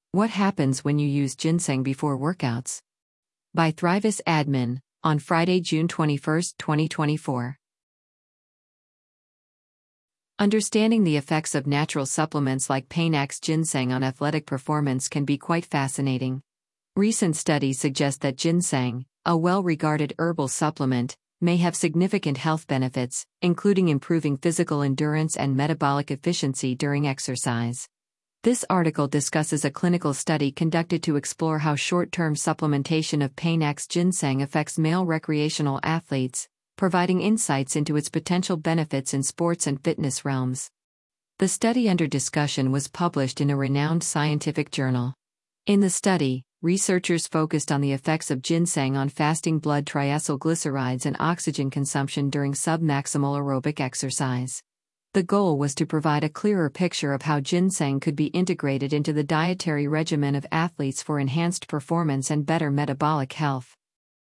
What happens when you use ginseng before workouts? By Thrivis Admin, on Friday, June 21, 2024. Understanding the effects of natural supplements like Panax ginseng on athletic performance can be quite fascinating. Recent studies suggest that ginseng, a well-regarded herbal supplement, may have significant health benefits, including improving physical endurance and metabolic efficiency during exercise. This article discusses a clinical study conducted to explore how short-term supplementation of Panax ginseng affects male recreational athletes, providing insights into its potential benefits in sports and fitness realms. The study under discussion was published in a renowned scientific journal. In the study, researchers focused on the effects of ginseng on fasting blood triacylglycerides and oxygen consumption during submaximal aerobic exercise. The goal was to provide a clearer picture of how ginseng could be integrated into the dietary regimen of athletes for enhanced performance and better metabolic health.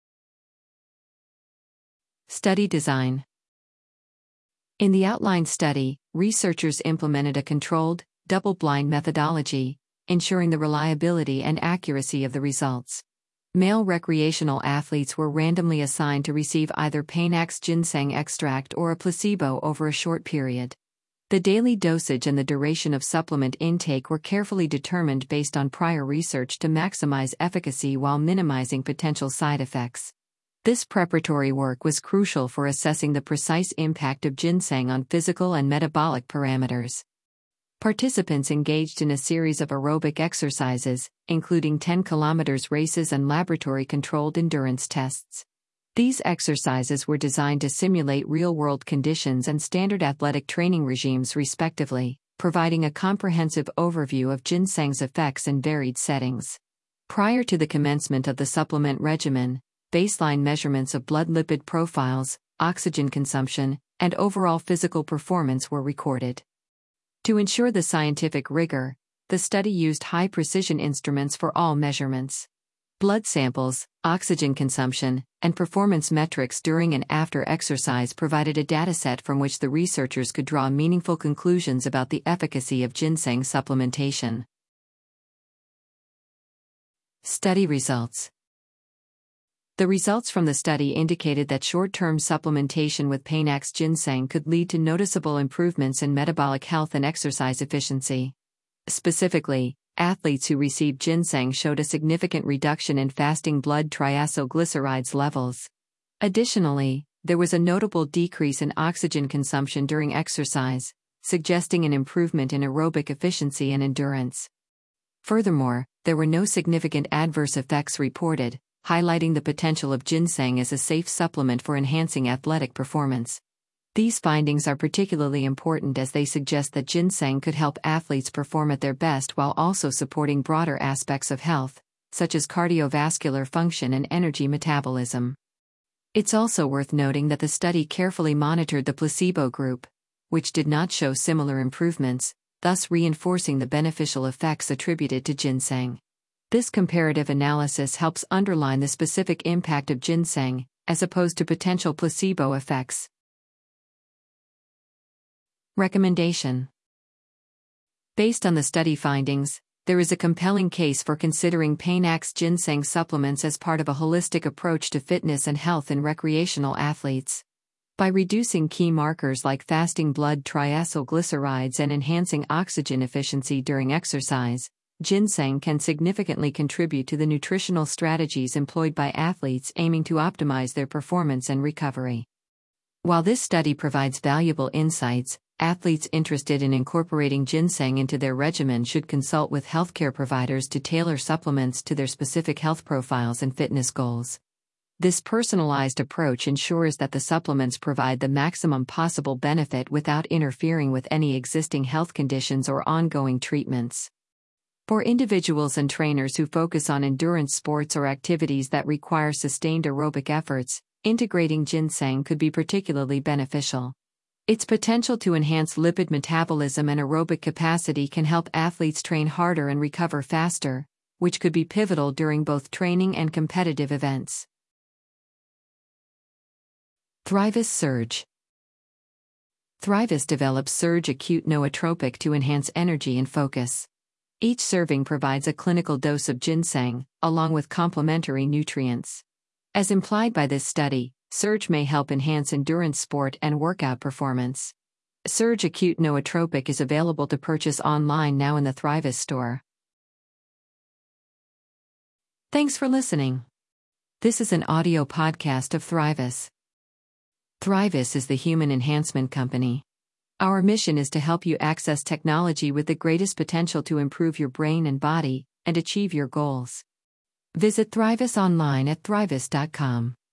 Study design. In the outlined study, researchers implemented a controlled, double-blind methodology, ensuring the reliability and accuracy of the results. Male recreational athletes were randomly assigned to receive either Panax ginseng extract or a placebo over a short period. The daily dosage and the duration of supplement intake were carefully determined based on prior research to maximize efficacy while minimizing potential side effects. This preparatory work was crucial for assessing the precise impact of ginseng on physical and metabolic parameters. Participants engaged in a series of aerobic exercises, including 10 km races and laboratory-controlled endurance tests. These exercises were designed to simulate real-world conditions and standard athletic training regimes respectively, providing a comprehensive overview of ginseng's effects in varied settings. Prior to the commencement of the supplement regimen, baseline measurements of blood lipid profiles, oxygen consumption, and overall physical performance were recorded. To ensure the scientific rigor, the study used high-precision instruments for all measurements. Blood samples, oxygen consumption, and performance metrics during and after exercise provided a dataset from which the researchers could draw meaningful conclusions about the efficacy of ginseng supplementation. Study results. The results from the study indicated that short-term supplementation with Panax ginseng could lead to noticeable improvements in metabolic health and exercise efficiency. Specifically, athletes who received ginseng showed a significant reduction in fasting blood triacylglycerides levels. Additionally, there was a notable decrease in oxygen consumption during exercise, suggesting an improvement in aerobic efficiency and endurance. Furthermore, there were no significant adverse effects reported, highlighting the potential of ginseng as a safe supplement for enhancing athletic performance. These findings are particularly important as they suggest that ginseng could help athletes perform at their best while also supporting broader aspects of health, such as cardiovascular function and energy metabolism. It's also worth noting that the study carefully monitored the placebo group, which did not show similar improvements, thus reinforcing the beneficial effects attributed to ginseng. This comparative analysis helps underline the specific impact of ginseng, as opposed to potential placebo effects. Recommendation. Based on the study findings, there is a compelling case for considering Panax ginseng supplements as part of a holistic approach to fitness and health in recreational athletes. By reducing key markers like fasting blood triacylglycerides and enhancing oxygen efficiency during exercise, ginseng can significantly contribute to the nutritional strategies employed by athletes aiming to optimize their performance and recovery. While this study provides valuable insights, athletes interested in incorporating ginseng into their regimen should consult with healthcare providers to tailor supplements to their specific health profiles and fitness goals. This personalized approach ensures that the supplements provide the maximum possible benefit without interfering with any existing health conditions or ongoing treatments. For individuals and trainers who focus on endurance sports or activities that require sustained aerobic efforts, integrating ginseng could be particularly beneficial. Its potential to enhance lipid metabolism and aerobic capacity can help athletes train harder and recover faster, which could be pivotal during both training and competitive events. Thrivis Surge. Thrivis develops Surge acute nootropic to enhance energy and focus. Each serving provides a clinical dose of ginseng, along with complementary nutrients. As implied by this study, Surge may help enhance endurance sport and workout performance. Surge Acute Nootropic is available to purchase online now in the Thrivis store. Thanks for listening. This is an audio podcast of Thrivis. Thrivis is the human enhancement company. Our mission is to help you access technology with the greatest potential to improve your brain and body and achieve your goals. Visit Thrivis online at thrivis.com.